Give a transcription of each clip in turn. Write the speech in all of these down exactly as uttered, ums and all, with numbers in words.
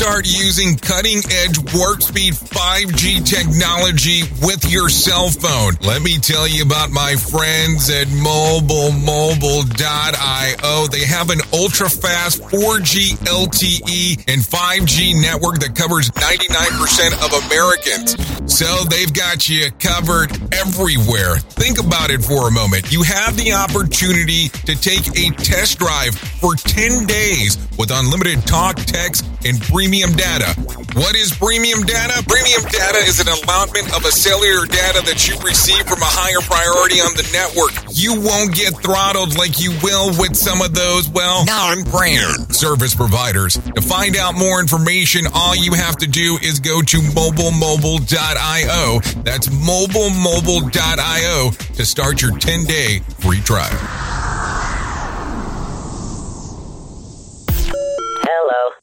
start using cutting-edge warp speed five G technology with your cell phone. Let me tell you about my friends at mobile mobile dot io. They have an ultra-fast four G L T E and five G network that covers ninety-nine percent of Americans. So they've got you covered everywhere. Think about it for a moment. You have the opportunity to take a test drive for ten days with unlimited talk, text, and premium data. What is premium data? Premium data is an allotment of a cellular data that you receive from a higher priority on the network. You won't get throttled like you will with some of those, well, non-brand service providers. To find out more information, all you have to do is go to mobile mobile dot io. That's mobile mobile dot io to start your ten-day free trial. Hello.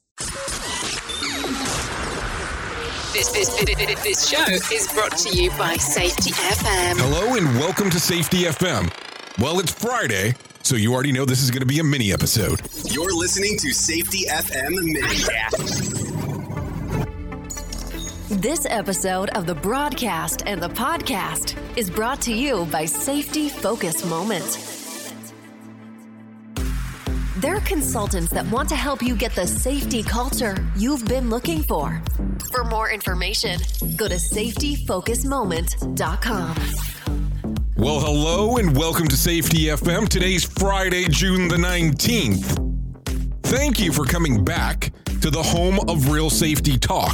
This, this, this, this show is brought to you by Safety F M. Hello and welcome to Safety F M. Well, it's Friday, so you already know this is going to be a mini episode. You're listening to Safety F M Mini. This episode of the broadcast and the podcast is brought to you by Safety Focus Moment. They're consultants that want to help you get the safety culture you've been looking for. For more information, go to safety focus moment dot com. Well, hello and welcome to Safety F M. Today's Friday, June the nineteenth. Thank you for coming back to the home of real safety talk.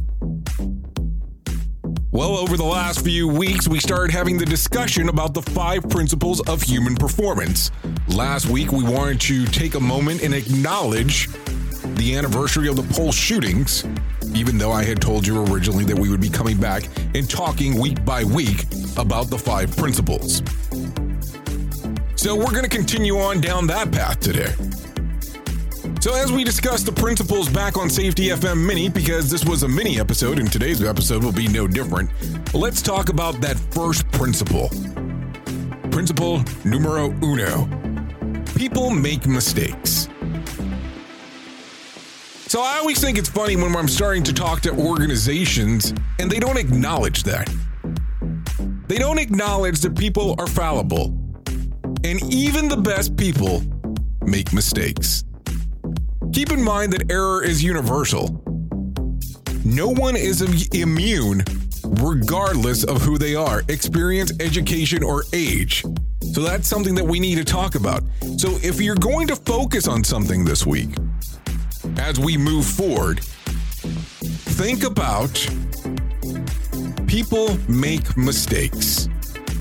Well, over the last few weeks, we started having the discussion about the five principles of human performance. Last week, we wanted to take a moment and acknowledge the anniversary of the Pulse shootings, even though I had told you originally that we would be coming back and talking week by week about the five principles. So we're going to continue on down that path today. So as we discuss the principles back on Safety F M Mini, because this was a mini episode and today's episode will be no different, let's talk about that first principle. Principle numero uno. People make mistakes. So I always think it's funny when I'm starting to talk to organizations and they don't acknowledge that. They don't acknowledge that people are fallible. And even the best people make mistakes. Keep in mind that error is universal. No one is immune regardless of who they are, experience, education, or age. So that's something that we need to talk about. So if you're going to focus on something this week, as we move forward, think about people make mistakes.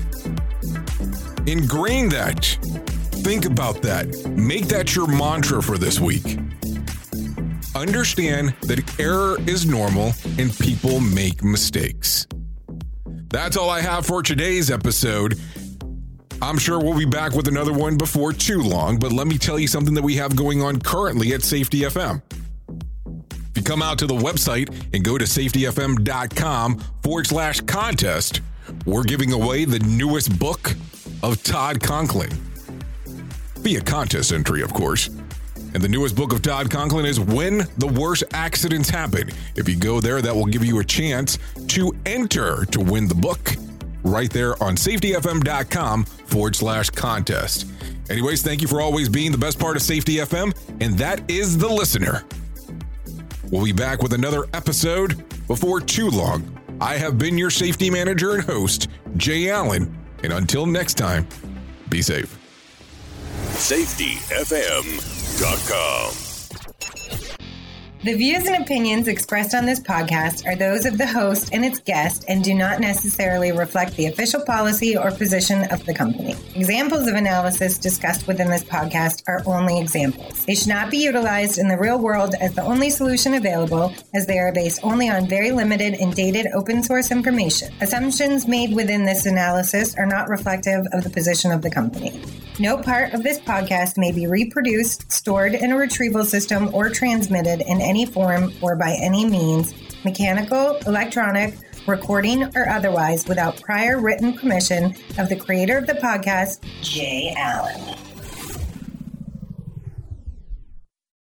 Ingrain that. Think about that. Make that your mantra for this week. Understand that error is normal and people make mistakes. That's all I have for today's episode. I'm sure we'll be back with another one before too long, but let me tell you something that we have going on currently at Safety F M. If you come out to the website and go to safety f m dot com forward slash contest, we're giving away the newest book of Todd Conklin. Be a contest entry, of course. And the newest book of Todd Conklin is When the Worst Accidents Happen. If you go there, that will give you a chance to enter to win the book right there on safety f m dot com forward slash contest. Anyways, thank you for always being the best part of Safety F M, and that is the listener. We'll be back with another episode before too long. I have been your safety manager and host, Jay Allen, and until next time, be safe. safety f m dot com. The views and opinions expressed on this podcast are those of the host and its guest and do not necessarily reflect the official policy or position of the company. Examples of analysis discussed within this podcast are only examples. They should not be utilized in the real world as the only solution available, as they are based only on very limited and dated open source information. Assumptions made within this analysis are not reflective of the position of the company. No part of this podcast may be reproduced, stored in a retrieval system, or transmitted in any form or by any means, mechanical, electronic, recording, or otherwise, without prior written permission of the creator of the podcast, Jay Allen.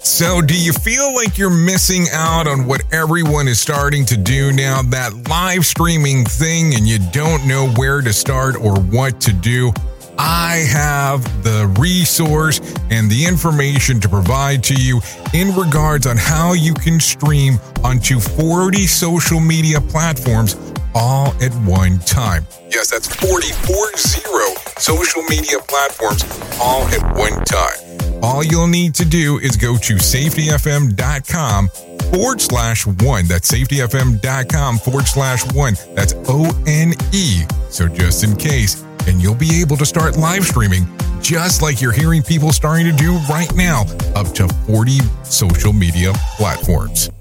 So, do you feel like you're missing out on what everyone is starting to do now, that live streaming thing, and you don't know where to start or what to do? I have the resource and the information to provide to you in regards on how you can stream onto forty social media platforms all at one time. Yes, that's forty, four zero social media platforms all at one time. All you'll need to do is go to safetyfm.com forward slash one. That's safetyfm.com forward slash one. That's O N E. So just in case, and you'll be able to start live streaming just like you're hearing people starting to do right now, up to forty social media platforms.